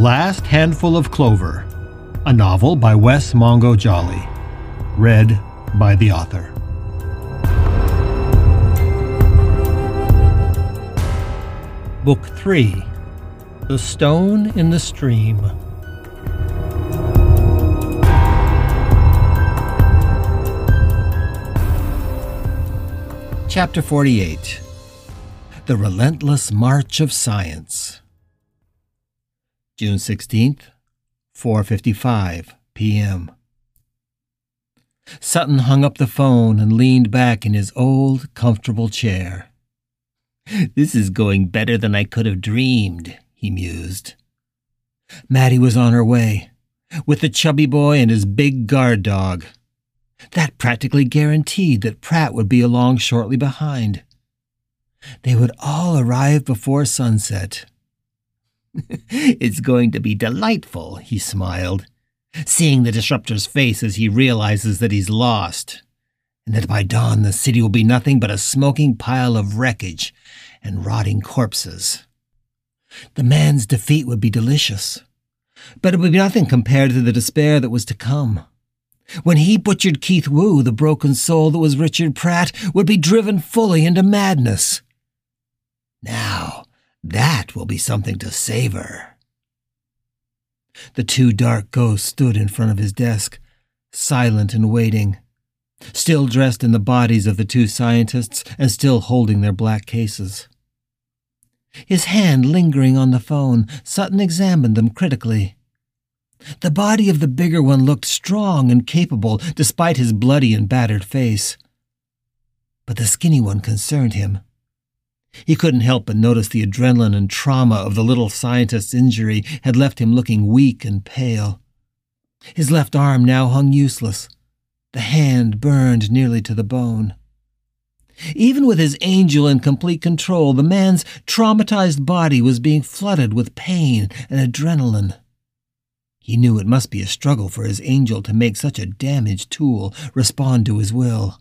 Last Handful of Clover, a novel by Wes Mongo Jolly, read by the author. Book 3, The Stone in the Stream. Chapter 48, The Relentless March of Science. June 16th, 4:55 p.m. Sutton hung up the phone and leaned back in his old, comfortable chair. "This is going better than I could have dreamed," he mused. Maddie was on her way, with the chubby boy and his big guard dog. That practically guaranteed that Pratt would be along shortly behind. They would all arrive before sunset. "It's going to be delightful," he smiled, seeing the disruptor's face as he realizes that he's lost, and that by dawn the city will be nothing but a smoking pile of wreckage and rotting corpses. The man's defeat would be delicious, but it would be nothing compared to the despair that was to come. When he butchered Keith Wu, the broken soul that was Richard Pratt would be driven fully into madness. Now, that will be something to savor. The two dark ghosts stood in front of his desk, silent and waiting, still dressed in the bodies of the two scientists and still holding their black cases. His hand lingering on the phone, Sutton examined them critically. The body of the bigger one looked strong and capable despite his bloody and battered face. But the skinny one concerned him. He couldn't help but notice the adrenaline and trauma of the little scientist's injury had left him looking weak and pale. His left arm now hung useless, the hand burned nearly to the bone. Even with his angel in complete control, the man's traumatized body was being flooded with pain and adrenaline. He knew it must be a struggle for his angel to make such a damaged tool respond to his will.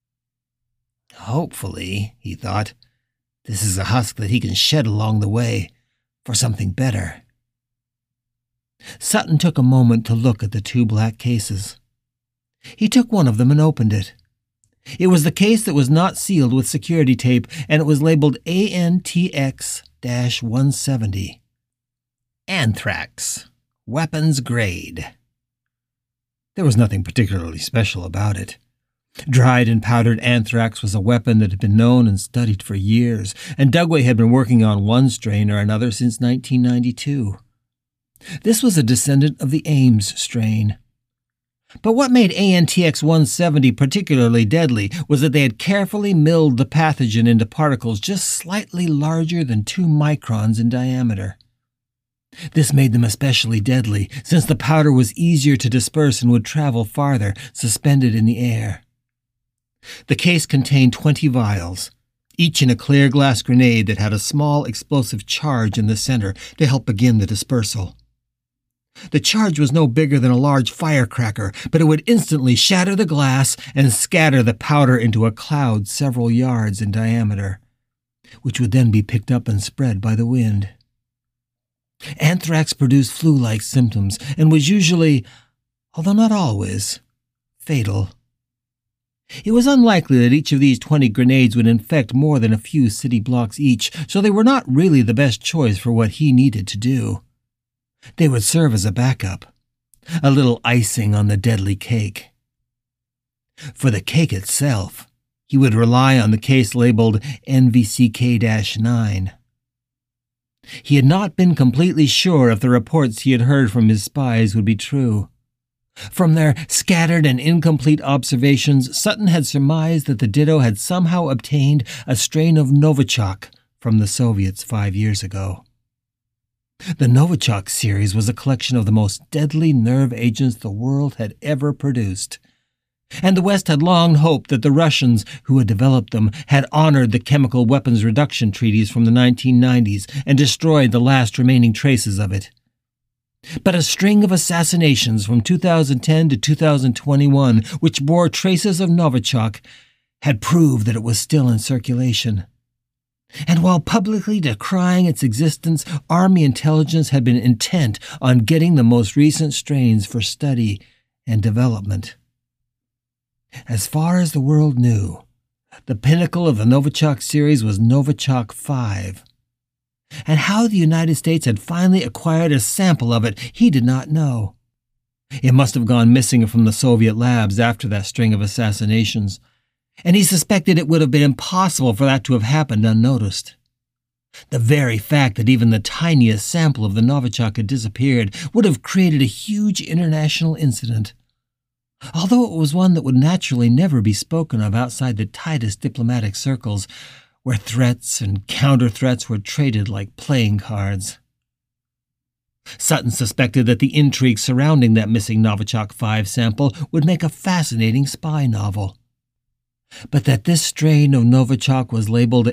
Hopefully, he thought, this is a husk that he can shed along the way for something better. Sutton took a moment to look at the two black cases. He took one of them and opened it. It was the case that was not sealed with security tape, and it was labeled ANTX-170. Anthrax. Weapons grade. There was nothing particularly special about it. Dried and powdered anthrax was a weapon that had been known and studied for years, and Dugway had been working on one strain or another since 1992. This was a descendant of the Ames strain. But what made ANTX-170 particularly deadly was that they had carefully milled the pathogen into particles just slightly larger than 2 microns in diameter. This made them especially deadly, since the powder was easier to disperse and would travel farther, suspended in the air. The case contained 20 vials, each in a clear glass grenade that had a small explosive charge in the center to help begin the dispersal. The charge was no bigger than a large firecracker, but it would instantly shatter the glass and scatter the powder into a cloud several yards in diameter, which would then be picked up and spread by the wind. Anthrax produced flu-like symptoms and was usually, although not always, fatal. It was unlikely that each of these 20 grenades would infect more than a few city blocks each, so they were not really the best choice for what he needed to do. They would serve as a backup, a little icing on the deadly cake. For the cake itself, he would rely on the case labeled NVCK-9. He had not been completely sure if the reports he had heard from his spies would be true. From their scattered and incomplete observations, Sutton had surmised that the Ditto had somehow obtained a strain of Novichok from the Soviets 5 years ago. The Novichok series was a collection of the most deadly nerve agents the world had ever produced, and the West had long hoped that the Russians who had developed them had honored the chemical weapons reduction treaties from the 1990s and destroyed the last remaining traces of it. But a string of assassinations from 2010 to 2021, which bore traces of Novichok, had proved that it was still in circulation. And while publicly decrying its existence, Army intelligence had been intent on getting the most recent strains for study and development. As far as the world knew, the pinnacle of the Novichok series was Novichok 5. And how the United States had finally acquired a sample of it, he did not know. It must have gone missing from the Soviet labs after that string of assassinations, and he suspected it would have been impossible for that to have happened unnoticed. The very fact that even the tiniest sample of the Novichok had disappeared would have created a huge international incident, although it was one that would naturally never be spoken of outside the tightest diplomatic circles, where threats and counter-threats were traded like playing cards. Sutton suspected that the intrigue surrounding that missing Novichok 5 sample would make a fascinating spy novel. But that this strain of Novichok was labeled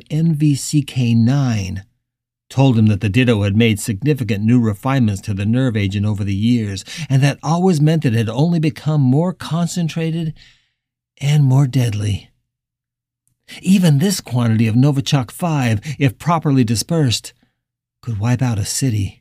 NVCK9 told him that the Ditto had made significant new refinements to the nerve agent over the years, and that always meant that it had only become more concentrated and more deadly. Even this quantity of Novichok 5, if properly dispersed, could wipe out a city.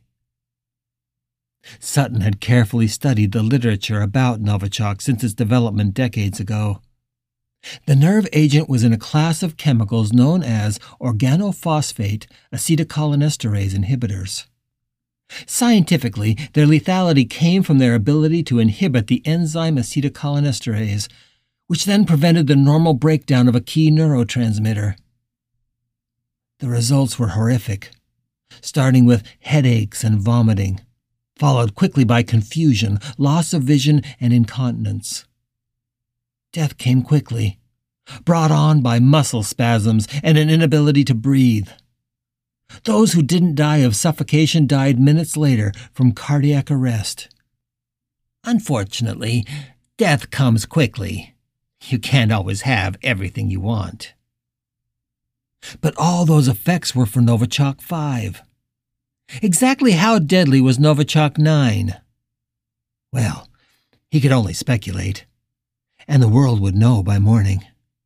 Sutton had carefully studied the literature about Novichok since its development decades ago. The nerve agent was in a class of chemicals known as organophosphate acetylcholinesterase inhibitors. Scientifically, their lethality came from their ability to inhibit the enzyme acetylcholinesterase, which then prevented the normal breakdown of a key neurotransmitter. The results were horrific, starting with headaches and vomiting, followed quickly by confusion, loss of vision, and incontinence. Death came quickly, brought on by muscle spasms and an inability to breathe. Those who didn't die of suffocation died minutes later from cardiac arrest. Unfortunately, death comes quickly. You can't always have everything you want. But all those effects were for Novichok 5. Exactly how deadly was Novichok 9? Well, he could only speculate, and the world would know by morning.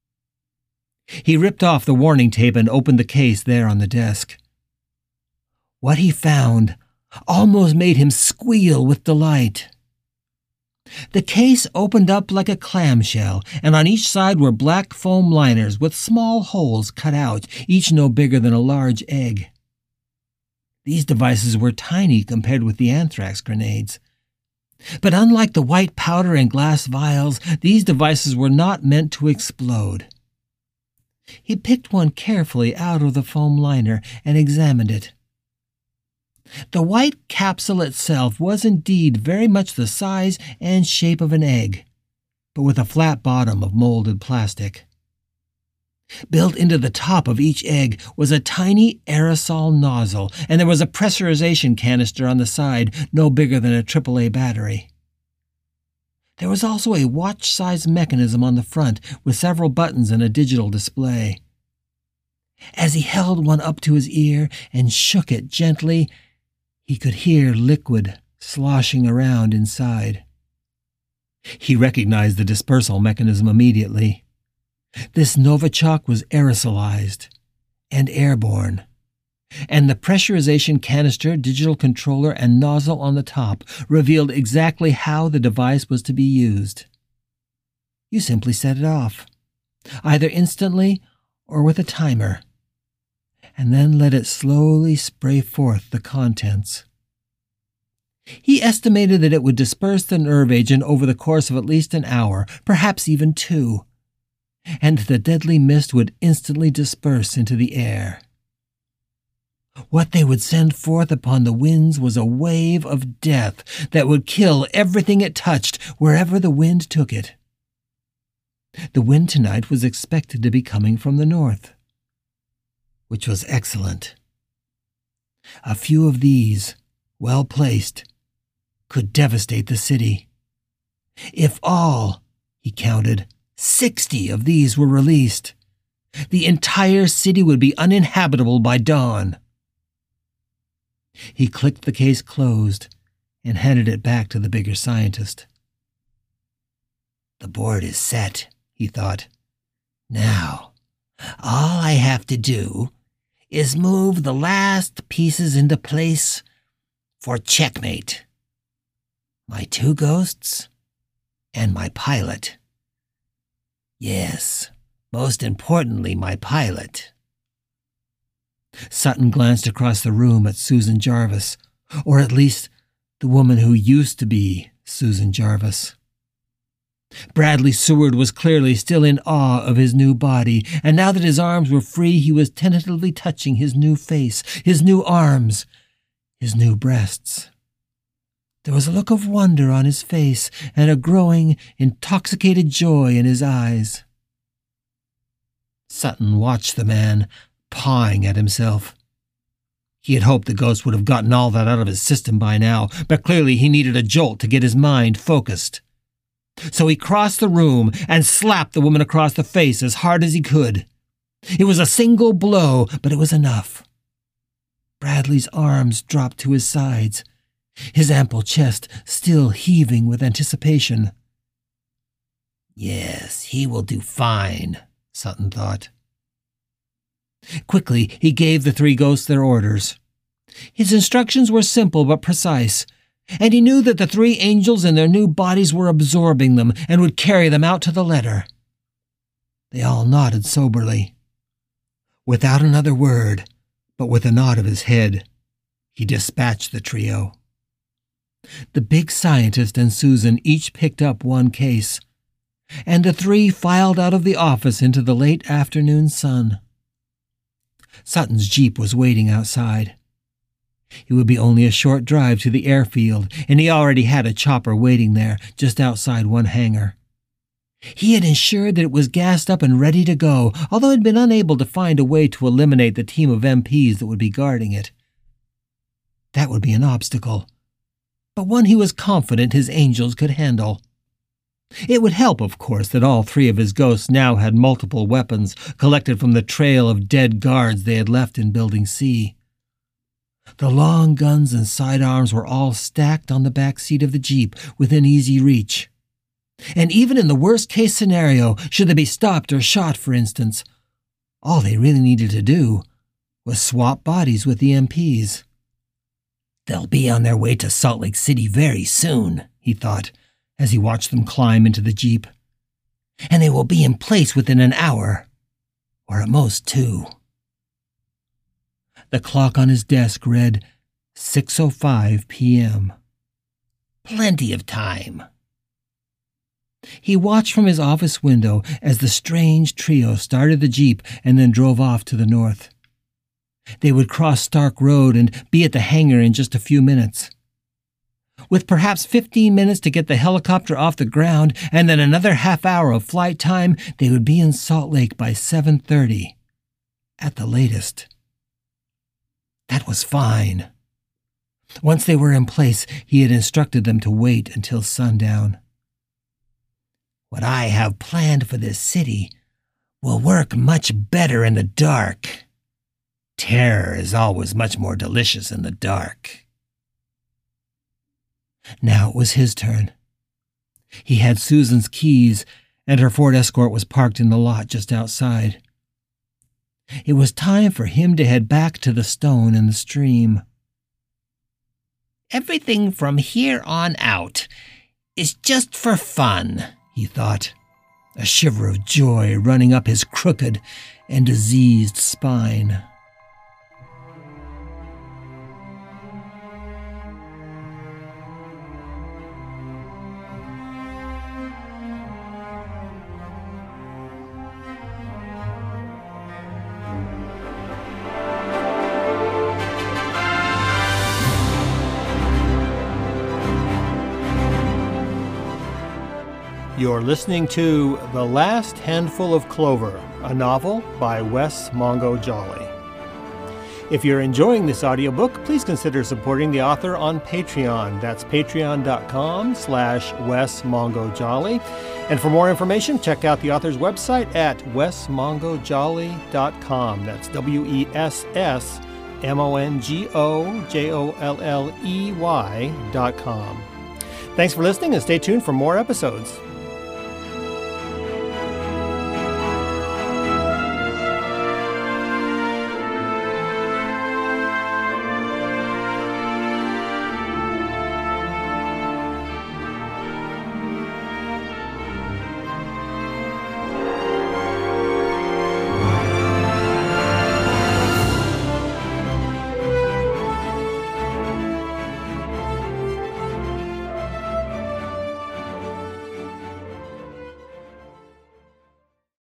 He ripped off the warning tape and opened the case there on the desk. What he found almost made him squeal with delight. The case opened up like a clamshell, and on each side were black foam liners with small holes cut out, each no bigger than a large egg. These devices were tiny compared with the anthrax grenades. But unlike the white powder and glass vials, these devices were not meant to explode. He picked one carefully out of the foam liner and examined it. The white capsule itself was indeed very much the size and shape of an egg, but with a flat bottom of molded plastic. Built into the top of each egg was a tiny aerosol nozzle, and there was a pressurization canister on the side no bigger than a AAA battery. There was also a watch-sized mechanism on the front with several buttons and a digital display. As he held one up to his ear and shook it gently, he could hear liquid sloshing around inside. He recognized the dispersal mechanism immediately. This Novichok was aerosolized and airborne, and the pressurization canister, digital controller, and nozzle on the top revealed exactly how the device was to be used. You simply set it off, either instantly or with a timer, and then let it slowly spray forth the contents. He estimated that it would disperse the nerve agent over the course of at least an hour, perhaps even 2, and the deadly mist would instantly disperse into the air. What they would send forth upon the winds was a wave of death that would kill everything it touched wherever the wind took it. The wind tonight was expected to be coming from the north, which was excellent. A few of these, well placed, could devastate the city. If all, he counted, 60 of these were released, the entire city would be uninhabitable by dawn. He clicked the case closed and handed it back to the bigger scientist. The board is set, he thought. Now, all I have to do is move the last pieces into place for checkmate. My 2 ghosts and my pilot. Yes, most importantly, my pilot. Sutton glanced across the room at Susan Jarvis, or at least the woman who used to be Susan Jarvis. Bradley Seward was clearly still in awe of his new body, and now that his arms were free, he was tentatively touching his new face, his new arms, his new breasts. There was a look of wonder on his face and a growing, intoxicated joy in his eyes. Sutton watched the man, pawing at himself. He had hoped the ghost would have gotten all that out of his system by now, but clearly he needed a jolt to get his mind focused. So he crossed the room and slapped the woman across the face as hard as he could. It was a single blow, but it was enough. Bradley's arms dropped to his sides, his ample chest still heaving with anticipation. Yes, he will do fine, Sutton thought. Quickly, he gave the 3 ghosts their orders. His instructions were simple but precise, and he knew that the 3 angels in their new bodies were absorbing them and would carry them out to the letter. They all nodded soberly. Without another word, but with a nod of his head, he dispatched the trio. The big scientist and Susan each picked up 1 case, and the 3 filed out of the office into the late afternoon sun. Sutton's jeep was waiting outside. It would be only a short drive to the airfield, and he already had a chopper waiting there, just outside one hangar. He had ensured that it was gassed up and ready to go, although he had been unable to find a way to eliminate the team of MPs that would be guarding it. That would be an obstacle, but one he was confident his angels could handle. It would help, of course, that all 3 of his ghosts now had multiple weapons collected from the trail of dead guards they had left in Building C. The long guns and sidearms were all stacked on the back seat of the Jeep within easy reach. And even in the worst-case scenario, should they be stopped or shot, for instance, all they really needed to do was swap bodies with the MPs. They'll be on their way to Salt Lake City very soon, he thought, as he watched them climb into the Jeep. And they will be in place within an hour, or at most 2. The clock on his desk read 6:05 p.m. Plenty of time. He watched from his office window as the strange trio started the Jeep and then drove off to the north. They would cross Stark Road and be at the hangar in just a few minutes. With perhaps 15 minutes to get the helicopter off the ground and then another half-hour of flight time, they would be in Salt Lake by 7:30, at the latest. That was fine. Once they were in place, he had instructed them to wait until sundown. What I have planned for this city will work much better in the dark. Terror is always much more delicious in the dark. Now it was his turn. He had Susan's keys, and her Ford Escort was parked in the lot just outside. It was time for him to head back to the stone in the stream. Everything from here on out is just for fun, he thought, a shiver of joy running up his crooked and diseased spine. You're listening to The Last Handful of Clover, a novel by Wes Mongo Jolly. If you're enjoying this audiobook, please consider supporting the author on Patreon. That's patreon.com/Wes Mongo Jolly. And for more information, check out the author's website at wesmongojolly.com. That's WESSMONGOJOLLEY.com. Thanks for listening and stay tuned for more episodes.